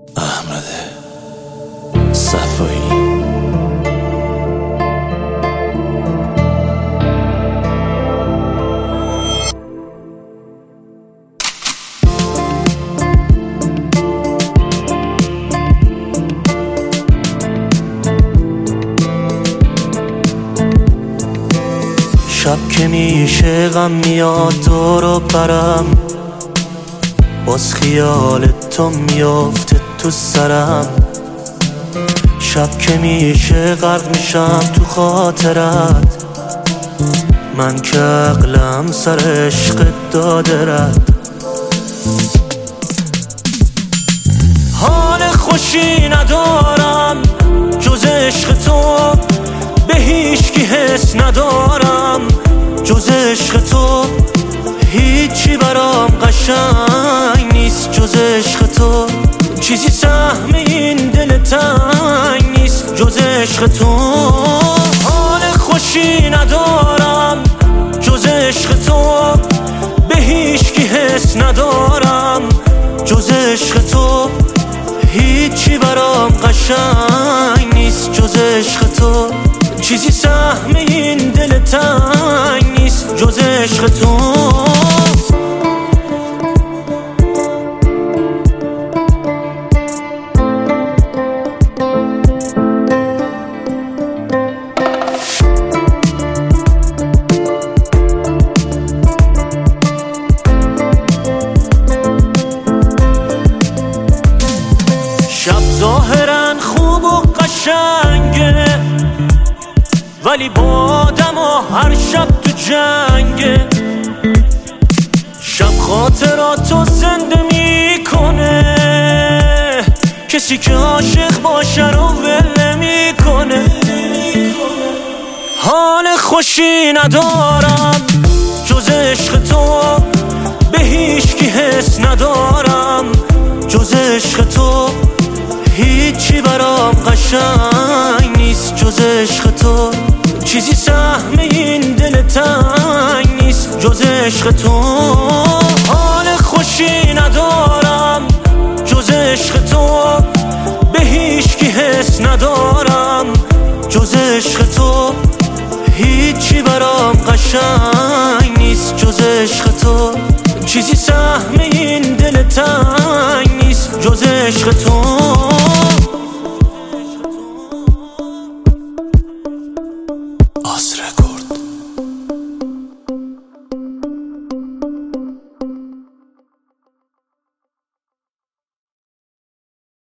احمد صفایی. شب که میشه غم میاد دور و برم، باز خیال تو میافته تو سرم. شب که میشه غرق میشم تو خاطرت، من که عقلم سر عشق داده رد. حال خوشی ندارم جز عشق تو، به هیچکی حس ندارم جز عشق تو. هیچی برام قشنگ نیست جز عشق تو، چیزی سهم این دل تنگ نیست جز عشق تو. حال خوشی ندارم جز عشق تو، به هیچکی حس ندارم جز عشق تو. هیچی برام قشنگ نیست جز عشق تو، چیزی سهم این دل تنگ نیست جز عشق تو. شب ظاهرا خوب و قشنگه، ولی با آدم هر شب تو جنگه. شب خاطراتو زنده میکنه، کسی که عاشق باشه رو ول میکنه. حال خوشی ندارم جز عشق تو، به هیچکی حس ندارم جز عشق تو. هیچی برام قشنگ نیست جز عشق تو، چیزی سهم این دل تنگ نیست جز عشق تو. حال خوشی ندارم جز عشق تو، به هیچکی حس ندارم جز عشق تو. هیچی برام قشنگ نیست جز عشق تو، چیزی سهم این دل تنگ نیست جز عشق تو.